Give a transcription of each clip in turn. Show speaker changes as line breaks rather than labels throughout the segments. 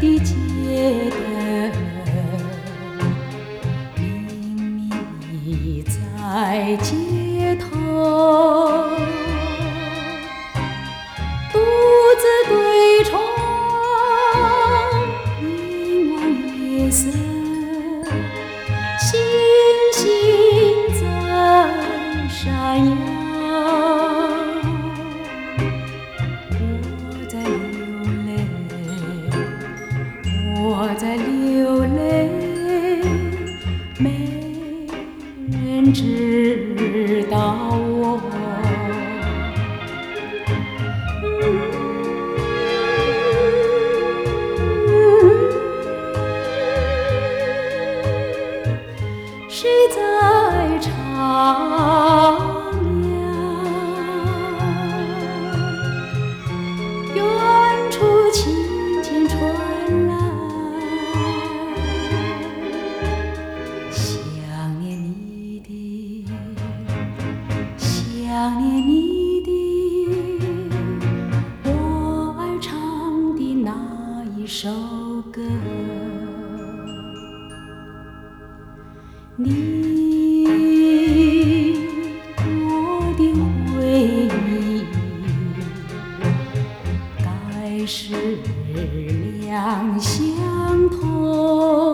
的街灯，明明你在街头，独自对窗凝望月色，星星在闪耀。我在流泪，没人知道我。谁在唱呀？远处轻轻传来。想念你的，我爱唱的那一首歌。你我的回忆，该是两相同。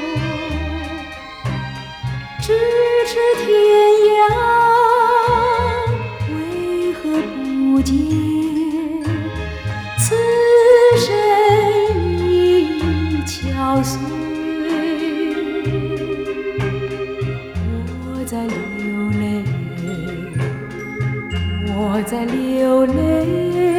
咫尺天涯，为何不见此生已憔悴？我在流泪，我在流泪。